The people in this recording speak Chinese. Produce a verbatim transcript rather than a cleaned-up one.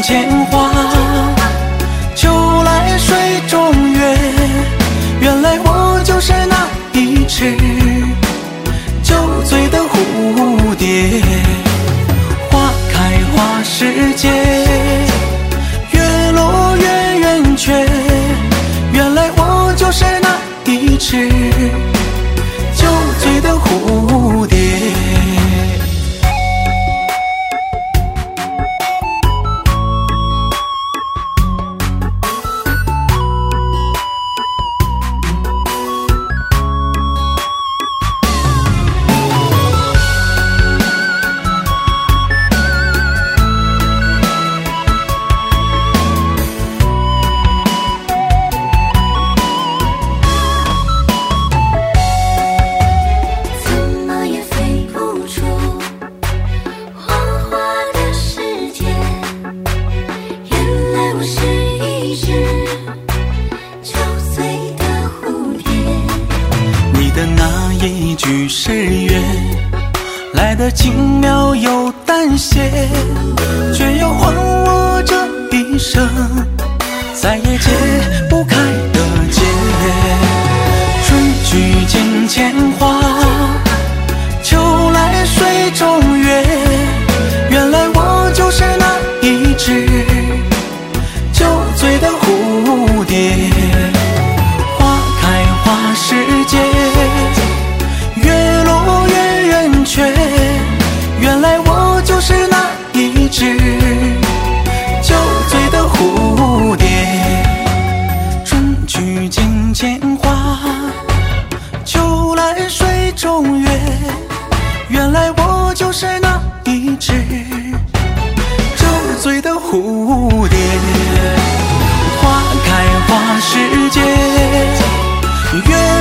牵花，秋来水中月，原来我就是那一只酒醉的蝴蝶。花开花时节，月落月圆缺，原来我就是那一只酒醉的蝴蝶。一句誓约来得轻描又淡写，却要还我这一生再也解不开的结。春去见千花，秋来水中月，原来我就是那一只酒醉的蝴蝶。花开花时节，原来我就是那一只酒醉的蝴蝶。春去见千花，秋来水中月，原来我就是那一只酒醉的蝴蝶。花开花时节，月